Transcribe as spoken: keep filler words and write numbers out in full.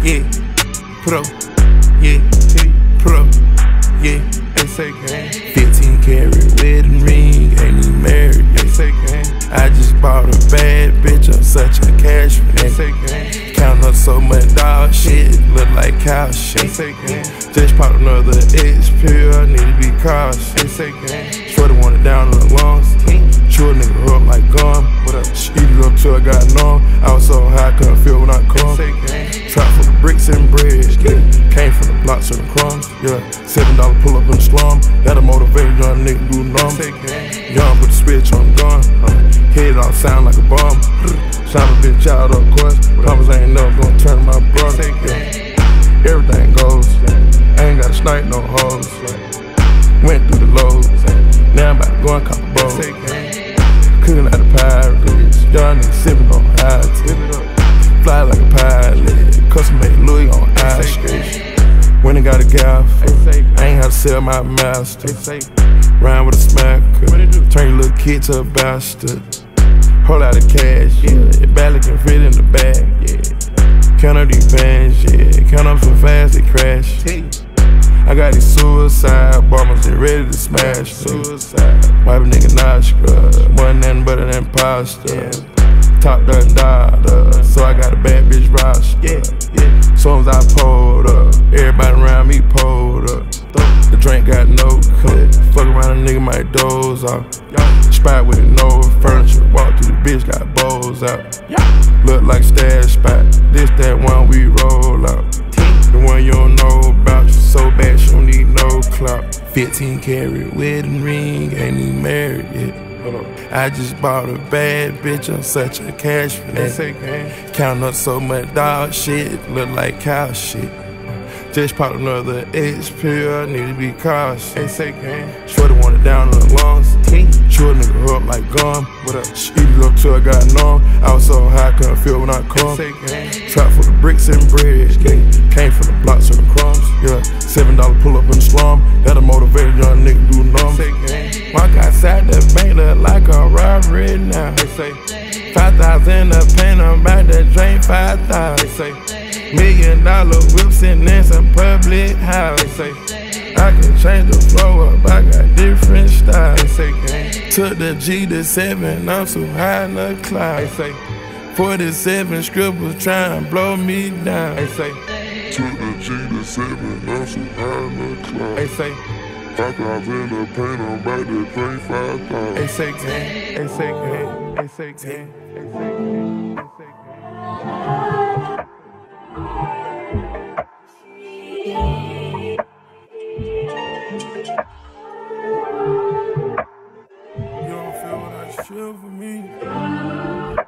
yeah, pro, yeah, pro, yeah, they say gang. fifteen karat wedding ring, ain't even married, they say gang. I just bought a bad bitch, I'm such a cash man. They say gang. Count up so much dog shit, look like cow shit. They say gang. Just popped another X pill, I need to be cautious. They say gang. Shorty want it down in the lungs. Chew a nigga up like gum. What up? Eat it up till I got numb. I was so high, I couldn't feel when I come. Trap for the bricks and bread. Yeah. Came from the blocks and the crumbs. Yeah. Seven dollar pull up in the slum. That'll motivate a young nigga do numb. Young put the switch on the gun. Uh, head off sound like a bomb. Sound a bitch out of course. Promise I ain't never gonna turn my brother. Yeah. Everything goes. I ain't gotta snipe no hoes. Went through the lows. Now I'm about to go and cop a bowl. Cooking out the pirates, young nigga sippin' on ice. Fly like a pilot, custom made Louis on ice skate. When I got a gaff, I ain't had to sell my master. Rhyme with a smacker, turn your little kid to a bastard. Whole lot of cash, yeah, it barely can fit in the bag, yeah. Count up these bands, yeah, count up so fast they crash. I got these suicide bombers, they ready to smash. Suicide. Wipe a nigga not scrub, wasn't nothing but an imposter. Yeah. Top done died up, so I got a bad bitch roster. Yeah, yeah. Soon as I pulled up, everybody around me pulled up. The drink got no cut, fuck around a nigga might doze off. Spot with no furniture, walk through the bitch, got bowls out. Look like stash spot, this that one we roll out. The one you don't know about, so bad she don't need no clout. fifteen karat wedding ring, ain't even married yet. I just bought a bad bitch, I'm such a cash man. Count up so much dog shit, look like cow shit. Just popped another X pill, I need to be cautious. Shorty want it down in the lungs. Chew a nigga up like gum. What up? Eat it up till I got numb. I was so high, I couldn't feel when I come. Trap for the bricks and bread. Yeah. Came from the blocks and the crumbs. Yeah. Seven dollar pull up in the slum. That'll motivate a young nigga do numb. Walk outside the bank look like a robbery now. Five thousand a paint, I'm about to drain five thousand. Million dollar whips and then some public house. I can change the flow up, I got different styles. Took the G to seven, I'm so high in the cloud. forty-seven scribbles trying to blow me down. Took the G to seven, I'm so high in the cloud. Five thousand in the paint, I'm about to drink five thousand. They say gang, they say gang, they say gang, they say gang, they say gang. You don't feel what I feel for me.